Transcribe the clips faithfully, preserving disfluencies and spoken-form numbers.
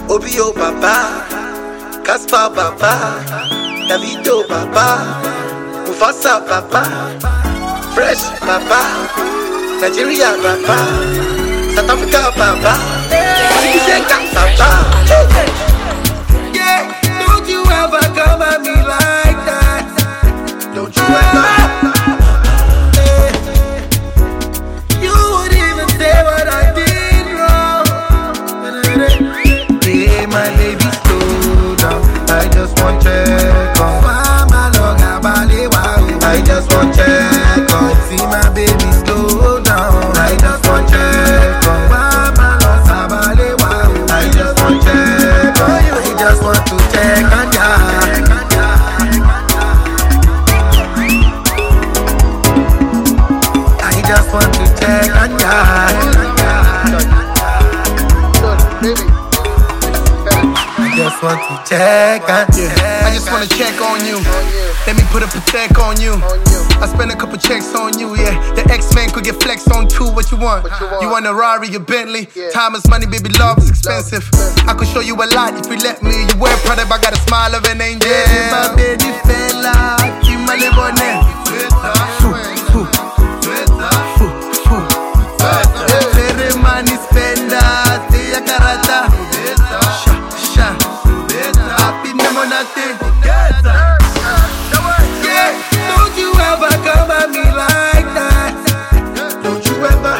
Obio Baba, Caspar Baba, Davido Baba, Mufasa Baba, Fresh Baba, Nigeria Baba, South Africa Baba, Africa Baba. Yeah, don't you ever come at me like that. Don't you ever. You would even say what I did wrong. Hey, my baby, slow down. I just want check on. I just want check on. See my baby, slow down. I just want check on. I just want check on. I just want to check on ya. I just want to check on ya. I just want to check on ya. I just wanna check on you. Let me put a protect on you. I spend a couple checks on you, yeah. The X-Men could get flexed on too. What you want? You want a Rari, a Bentley? Time is money, baby, love is expensive. I could show you a lot if you let me. You wear product, I got a smile of an angel. My baby fella, you my little name. Money spender, stay a karata. Sha, sha. Happy no more nothing. Yeah, don't you ever come at me like that. Don't you ever.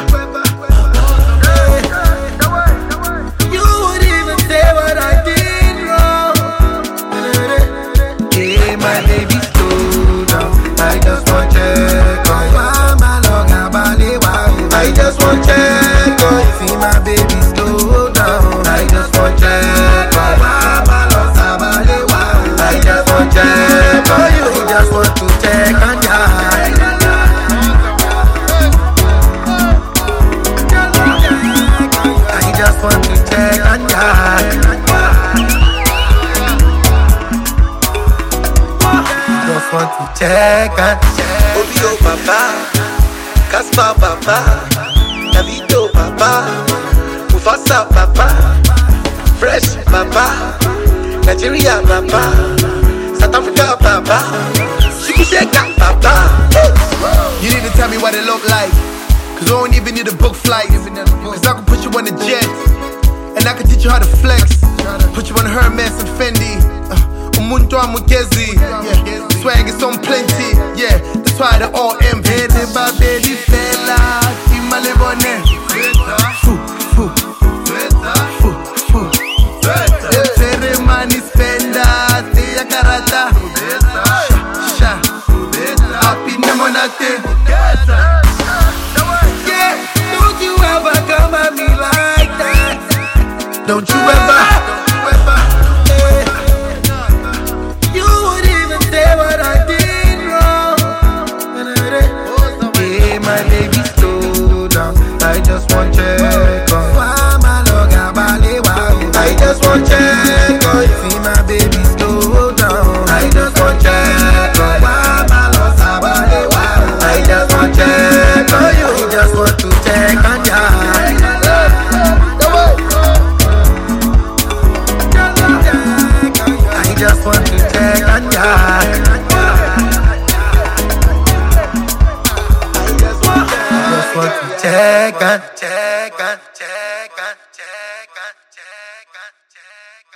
You would even say what I did wrong. Hey, my baby, slow down. I just want check on. I just want check on. See my baby, slow down. I just want check on. I just want check on you. I just want to check on ya. I just want to check on ya. Just want to check on. Obio Baba, Caspar Baba, Davido Baba, Mufasa Baba, Fresh Baba, Nigeria Baba, South Africa Baba, Shikusheka Baba. You need to tell me what it look like, cause I don't even need a book flight. Cause I can put you on a jet, and I can teach you how to flex. Put you on Hermes and Fendi, uh, Umuntu Amugezi, yeah. Swag is on plenty, yeah. That's why they all envy. My baby fella, you my little name. Foo, foo, foo, foo. Every money spender, stay a karata. Sha, sha. Happy no more nothing. Yeah, don't you ever come at me like that. Don't you ever. You would even say what I did wrong. Hey, my baby, slow down. I just want check on. I just want check on. See my baby, slow down. I just want check on. I just want check on you. I just want to check on ya. I just want to check on ya. I just want to check on, check on, check on, check on, check on, check on.